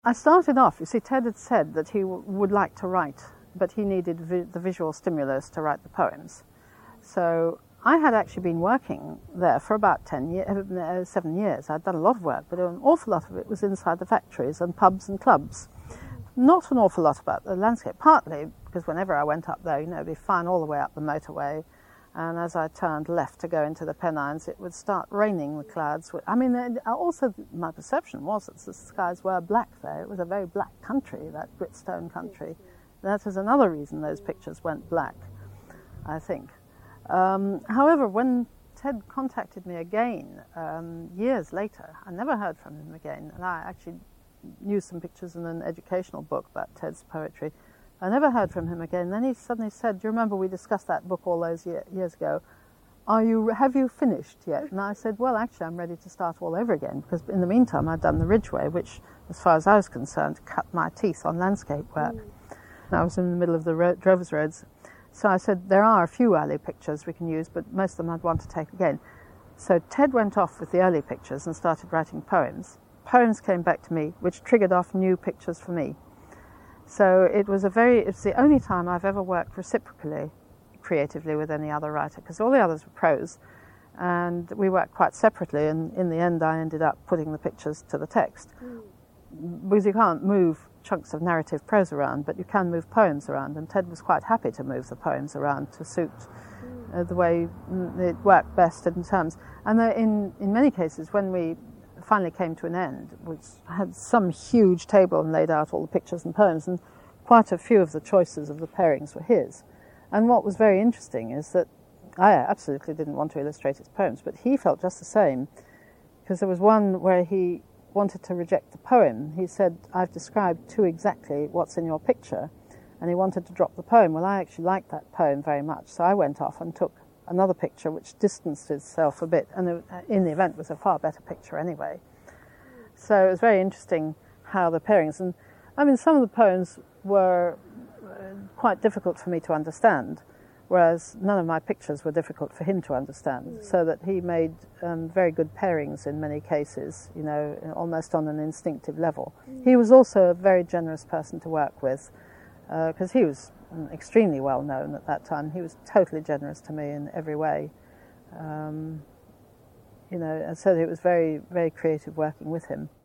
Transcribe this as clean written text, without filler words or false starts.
I started off, you see, Ted had said that he would like to write, but he needed the visual stimulus to write the poems. So I had actually been working there for about 7 years. I'd done a lot of work, but an awful lot of it was inside the factories and pubs and clubs. Not an awful lot about the landscape, partly because whenever I went up there, it'd be fine all the way up the motorway, and as I turned left to go into the Pennines, it would start raining the clouds. Also my perception was that the skies were black there. It was a very black country, that gritstone country. That is another reason those pictures went black, I think. However, when Ted contacted me again years later, I never heard from him again, and I actually used some pictures in an educational book about Ted's poetry. I never heard from him again. Then he suddenly said, "Do you remember we discussed that book all those years ago? Have you finished yet?" And I said, "Well, actually, I'm ready to start all over again," because in the meantime, I'd done the Ridgeway, which, as far as I was concerned, cut my teeth on landscape work. I was in the middle of the Drovers Roads. So I said, there are a few early pictures we can use, but most of them I'd want to take again. So Ted went off with the early pictures and started writing poems. Poems came back to me, which triggered off new pictures for me. So it's the only time I've ever worked reciprocally, creatively with any other writer, because all the others were prose, and we worked quite separately, and in the end I ended up putting the pictures to the text. Because you can't move chunks of narrative prose around, but you can move poems around, and Ted was quite happy to move the poems around to suit the way it worked best in terms. And in many cases, when we finally came to an end, which had some huge table and laid out all the pictures and poems, and quite a few of the choices of the pairings were his. And what was very interesting is that I absolutely didn't want to illustrate his poems, but he felt just the same, because there was one where he wanted to reject the poem. He said, "I've described too exactly what's in your picture," and he wanted to drop the poem. Well, I actually liked that poem very much, so I went off and took another picture which distanced itself a bit, and in the event was a far better picture anyway. So it was very interesting how the pairings, and some of the poems were quite difficult for me to understand, whereas none of my pictures were difficult for him to understand, so that he made very good pairings in many cases, almost on an instinctive level. He was also a very generous person to work with, because he was extremely well known at that time. He was totally generous to me in every way. And so it was very, very creative working with him.